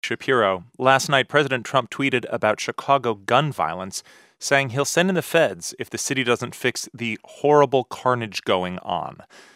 Shapiro. Last night, President Trump tweeted about Chicago gun violence, saying he'll send in the feds if the city doesn't fix the horrible carnage going on.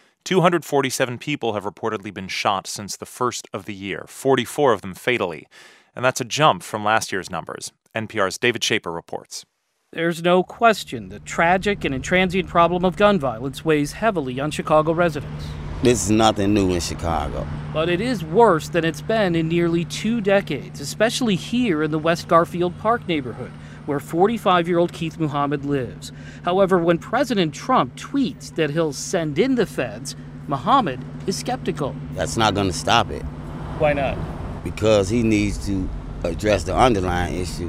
247 people have reportedly been shot since the first of the year, 44 of them fatally. And that's a jump from last year's numbers. NPR's David Shaper reports. There's no question the tragic and intransient problem of gun violence weighs heavily on Chicago residents. This is nothing new in Chicago. But it is worse than it's been in nearly 2 decades, especially here in the West Garfield Park neighborhood, where 45-year-old Keith Muhammad lives. However, when President Trump tweets that he'll send in the feds, Muhammad is skeptical. That's not going to stop it. Why not? Because he needs to address the underlying issue.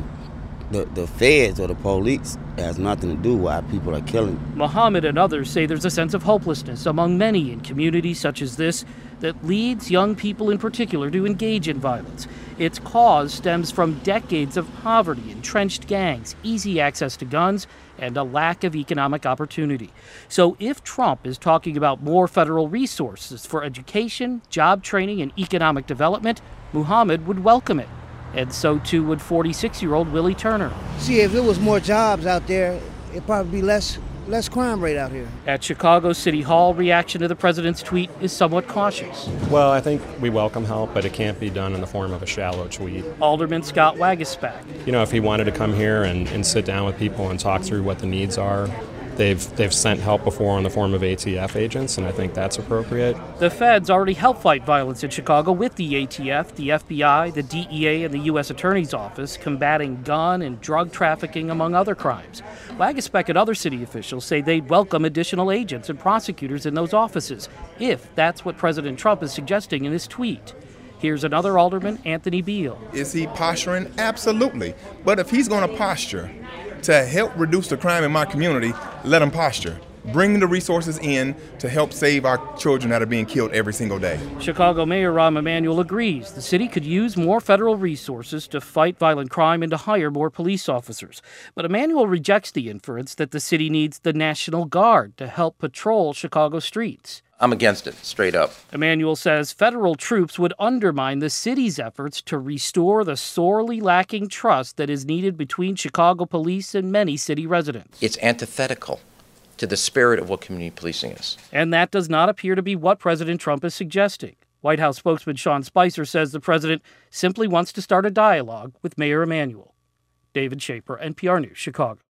The feds or the police has nothing to do with why people are killing. Muhammad and others say there's a sense of hopelessness among many in communities such as this that leads young people in particular to engage in violence. Its cause stems from decades of poverty, entrenched gangs, easy access to guns, and a lack of economic opportunity. So if Trump is talking about more federal resources for education, job training, and economic development, Muhammad would welcome it. And so too would 46-year-old Willie Turner. See, if there was more jobs out there, it'd probably be less crime rate out here. At Chicago City Hall, reaction to the president's tweet is somewhat cautious. Well, I think we welcome help, but it can't be done in the form of a shallow tweet. Alderman Scott Waguespack. You know, if he wanted to come here and sit down with people and talk through what the needs are, they've sent help before in the form of ATF agents, and I think that's appropriate. The feds already help fight violence in Chicago with the ATF, the FBI, the DEA, and the U.S. Attorney's Office, combating gun and drug trafficking, among other crimes. Waguespack and other city officials say they'd welcome additional agents and prosecutors in those offices, if that's what President Trump is suggesting in his tweet. Here's another alderman, Anthony Beal. Is he posturing? Absolutely. But if he's going to posture to help reduce the crime in my community, let him posture. Bring the resources in to help save our children that are being killed every single day. Chicago Mayor Rahm Emanuel agrees the city could use more federal resources to fight violent crime and to hire more police officers. But Emanuel rejects the inference that the city needs the National Guard to help patrol Chicago streets. I'm against it, straight up. Emanuel says federal troops would undermine the city's efforts to restore the sorely lacking trust that is needed between Chicago police and many city residents. It's antithetical to the spirit of what community policing is. And that does not appear to be what President Trump is suggesting. White House spokesman Sean Spicer says the president simply wants to start a dialogue with Mayor Emanuel. David Shaper, NPR News, Chicago.